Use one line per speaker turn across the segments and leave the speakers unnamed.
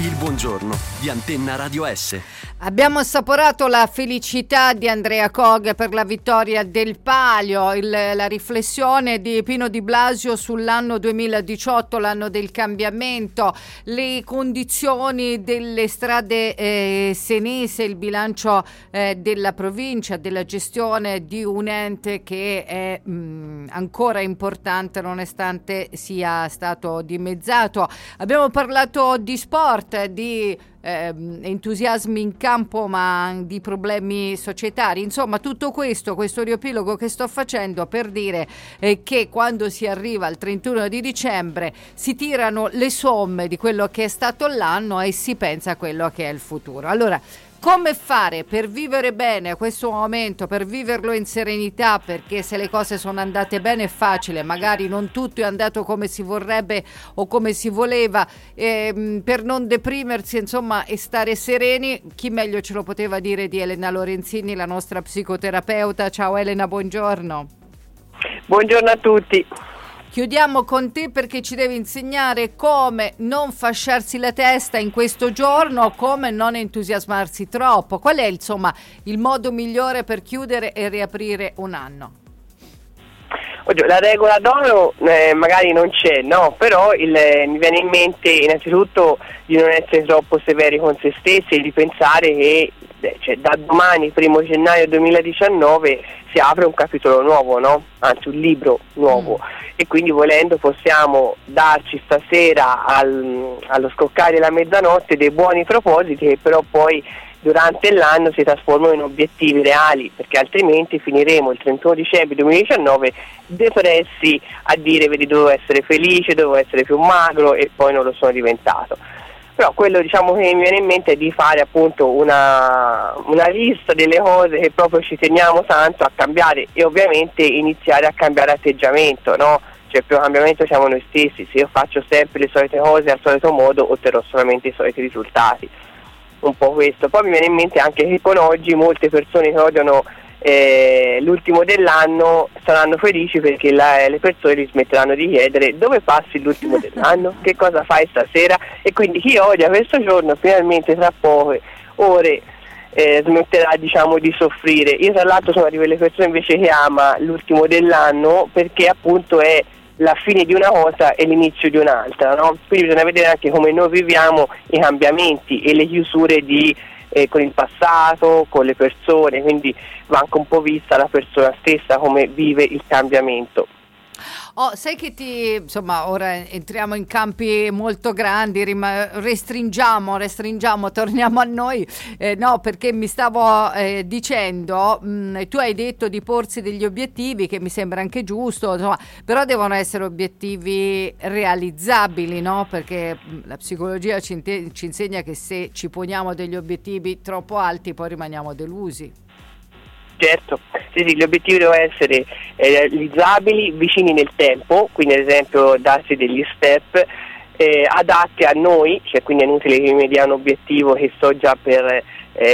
Il buongiorno di Antenna Radio S.
Abbiamo assaporato la felicità di Andrea Cog per la vittoria del Palio, la riflessione di Pino Di Blasio sull'anno 2018, l'anno del cambiamento, le condizioni delle strade senese, il bilancio della provincia, della gestione di un ente che è ancora importante nonostante sia stato dimezzato. Abbiamo parlato di sport, di entusiasmi in campo, ma di problemi societari, insomma tutto questo riepilogo che sto facendo per dire che quando si arriva al 31 di dicembre si tirano le somme di quello che è stato l'anno e si pensa a quello che è il futuro. Allora, come fare per vivere bene questo momento, per viverlo in serenità, perché se le cose sono andate bene è facile, magari non tutto è andato come si vorrebbe o come si voleva, per non deprimersi, insomma, e stare sereni. Chi meglio ce lo poteva dire di Elena Lorenzini, la nostra psicoterapeuta. Ciao Elena, buongiorno.
Buongiorno a tutti.
Chiudiamo con te perché ci devi insegnare come non fasciarsi la testa in questo giorno, come non entusiasmarsi troppo. Qual è, insomma, il modo migliore per chiudere e riaprire un anno?
Oddio, la regola d'oro magari non c'è, no? Però mi viene in mente innanzitutto di non essere troppo severi con se stessi e di pensare che da domani, 1 gennaio 2019, si apre un capitolo nuovo, no? Anzi, un libro nuovo. E quindi volendo possiamo darci stasera allo scoccare la mezzanotte dei buoni propositi che però poi durante l'anno si trasformano in obiettivi reali, perché altrimenti finiremo il 31 dicembre 2019 depressi a dire vedi dovevo essere felice, dovevo essere più magro e poi non lo sono diventato. Però quello che mi viene in mente è di fare appunto una lista delle cose che proprio ci teniamo tanto a cambiare e ovviamente iniziare a cambiare atteggiamento, no? Cioè il primo cambiamento siamo noi stessi, se io faccio sempre le solite cose al solito modo otterrò solamente i soliti risultati, un po' questo. Poi mi viene in mente anche che con oggi molte persone che odiano l'ultimo dell'anno saranno felici perché le persone li smetteranno di chiedere dove passi l'ultimo dell'anno, che cosa fai stasera, e quindi chi odia questo giorno finalmente tra poche ore smetterà di soffrire. Io tra l'altro sono di quelle persone invece che ama l'ultimo dell'anno perché appunto è la fine di una cosa e l'inizio di un'altra, no? Quindi bisogna vedere anche come noi viviamo i cambiamenti e le chiusure con il passato, con le persone, quindi va anche un po' vista la persona stessa come vive il cambiamento.
Sai che insomma, ora entriamo in campi molto grandi, restringiamo, torniamo a noi, no, perché mi stavo dicendo, tu hai detto di porsi degli obiettivi, che mi sembra anche giusto, insomma, però devono essere obiettivi realizzabili, no? Perché la psicologia ci insegna che se ci poniamo degli obiettivi troppo alti poi rimaniamo delusi.
Certo, sì, gli obiettivi devono essere realizzabili, vicini nel tempo, quindi ad esempio darsi degli step adatti a noi, cioè quindi è inutile che mi dia un obiettivo che so già per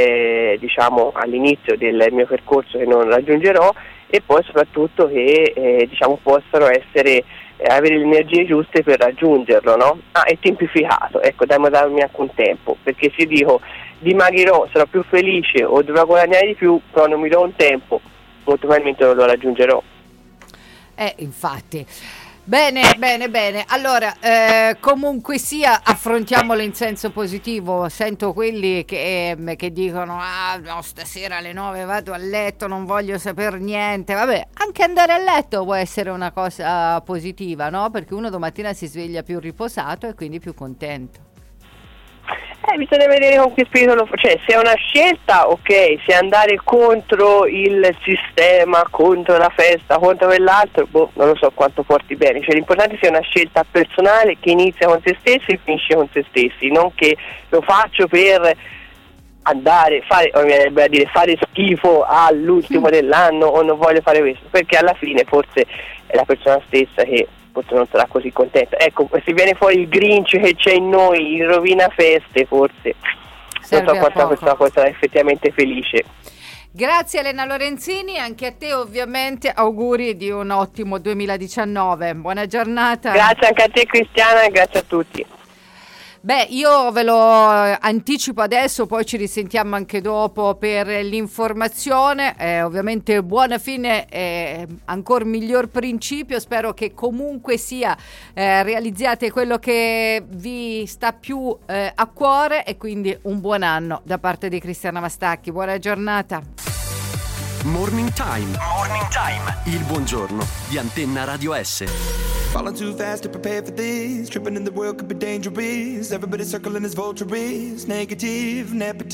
all'inizio del mio percorso che non raggiungerò, e poi soprattutto che possano essere avere le energie giuste per raggiungerlo, no? È tempificato, ecco, darmi anche un tempo, perché se dico dimagrirò, sarò più felice o dovrò guadagnare di più, però non mi do un tempo, molto probabilmente non lo raggiungerò.
Infatti. Bene. Allora, comunque sia, affrontiamolo in senso positivo. Sento quelli che dicono no, stasera alle 9 vado a letto, non voglio saper niente. Vabbè, anche andare a letto può essere una cosa positiva, no? Perché uno domattina si sveglia più riposato e quindi più contento.
Bisogna vedere con che spirito lo fa, cioè se è una scelta, ok, se andare contro il sistema, contro la festa, contro quell'altro, non lo so quanto porti bene, cioè l'importante sia una scelta personale che inizia con se stessi e finisce con se stessi, non che lo faccio per fare schifo all'ultimo dell'anno o non voglio fare questo, perché alla fine forse è la persona stessa che forse non sarà così contenta. Ecco, se viene fuori il Grinch che c'è in noi, il rovina feste, forse non so quanto la persona può essere effettivamente felice.
Grazie Elena Lorenzini, anche a te ovviamente auguri di un ottimo 2019, buona giornata.
Grazie anche a te Cristiana e grazie a tutti.
Beh, io ve lo anticipo adesso, poi ci risentiamo anche dopo per l'informazione. Ovviamente buona fine, ancora miglior principio. Spero che comunque sia realizziate quello che vi sta più a cuore, e quindi un buon anno da parte di Cristiana Mastacchi. Buona giornata.
Morning Time. Morning Time. Il buongiorno di Antenna Radio S.
Falling too fast to prepare for this. Tripping in the world could be dangerous. Everybody circling as vultures. Negative, nepotism.